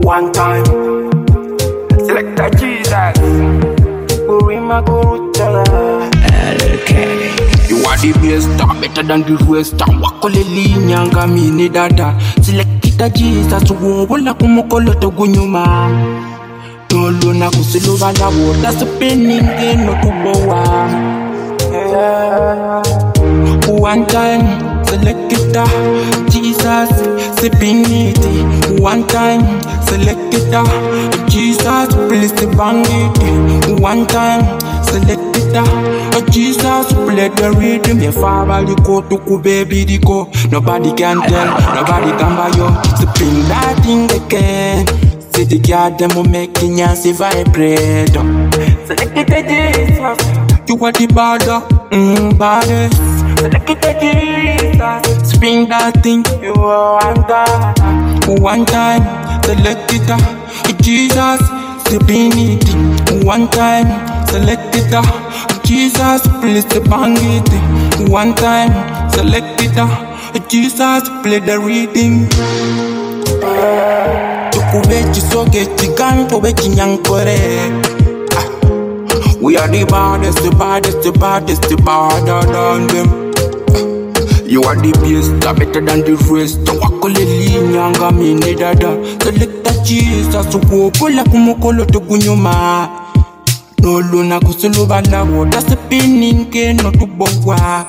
One time, select a Jesus. Urima Guruta. Okay. You are the best, better than the rest. Wakoleli nyanga mini dada. Select a Jesus. Wula kumokolo to gunyuma. Tolo na kusiluva la water. Spinning in no kuboa. One time, select it, Jesus, sipping it. One time, select it, Jesus, please the bang it. One time, select it, Jesus, play the rhythm. Your father, you go to baby, the go. Nobody can tell, nobody can buy you. Spin that thing again. See the girl, them will make you see vibrate. Select it, Jesus. You are the badder, baddest. Select it, Jesus. Spin that thing, you are one time, select it, Jesus. Spin it, one time, select it, Jesus. Please bang it, one time, select it, Jesus. Play the rhythm. Tukubechi sogechi ganto bechi nyankore. We are the baddest, the baddest, the baddest, the badder than them. You are the best, better than the rest. Wakoleli nyanga mini dada. Select a Jesus, wula kumokolo to gunyuma. No luna kusuluba la water, spinning ke no to bowa.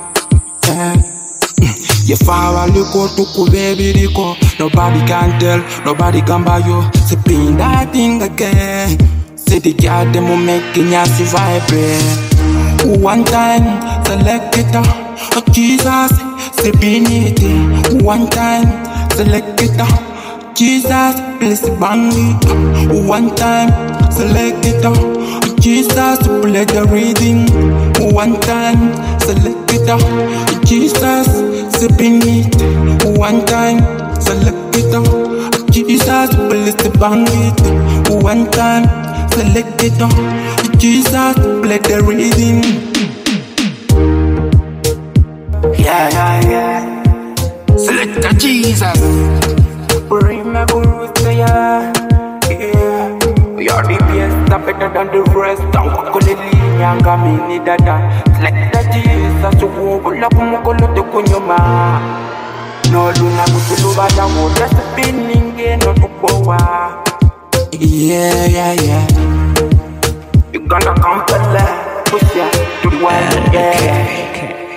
Your father look to baby riko. Nobody can tell, nobody can buy you. Spin that thing again. See the girl, them will make you see vibrate. One time, select it, Jesus, spin it. One time, select it, Jesus, please bang it. One time, select it, Jesus, play the rhythm. One time, select it, Jesus, spin it. One time, select it, Jesus, please bang it. One time, select it, Jesus, play the rhythm. Yeah. Select a Jesus. Remember yeah. We are the best, better than the rest. Wakoleli nyanga mini dada. Select a Jesus. Wula kumokolo to kunyuma. No luna kusuluba la water. Spinning in no kuboa. Yeah. You gonna come to the left, push ya to the one, yeah. Okay.